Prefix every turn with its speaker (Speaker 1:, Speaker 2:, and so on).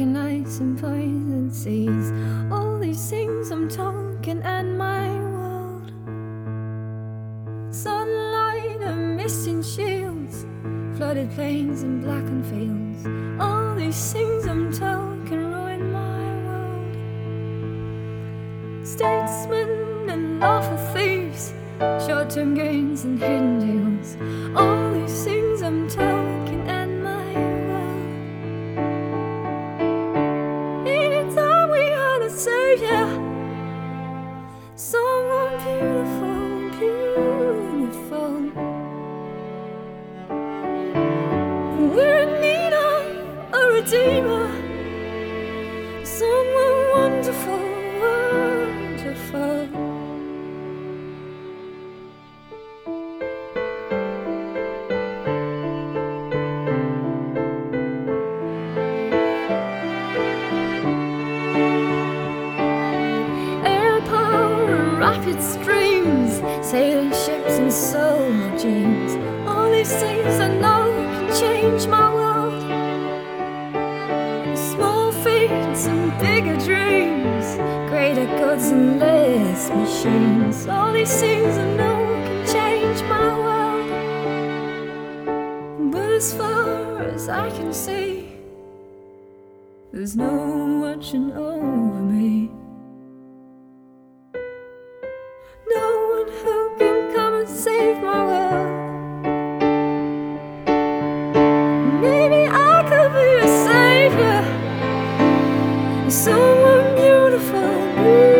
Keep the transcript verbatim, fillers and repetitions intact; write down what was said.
Speaker 1: recognizing poison seeds. All these things I'm talking and my world. Sunlight and missing shields, flooded plains and blackened fields. All these things I'm talking ruin my world. Statesmen and lawful thieves, short-term gains and hidden deals. All these things I'm talking and my world. Anytime we had a savior, someone beautiful, beautiful. We're in need of a redeemer, someone wonderful, wonderful. Rapid streams, sailing ships and solar dreams. All these things I know can change my world. Small feats and bigger dreams, greater goods and less machines. All these things I know can change my world. But as far as I can see, there's no watching over me. No one who can come and save my world. Maybe I could be a savior, someone beautiful.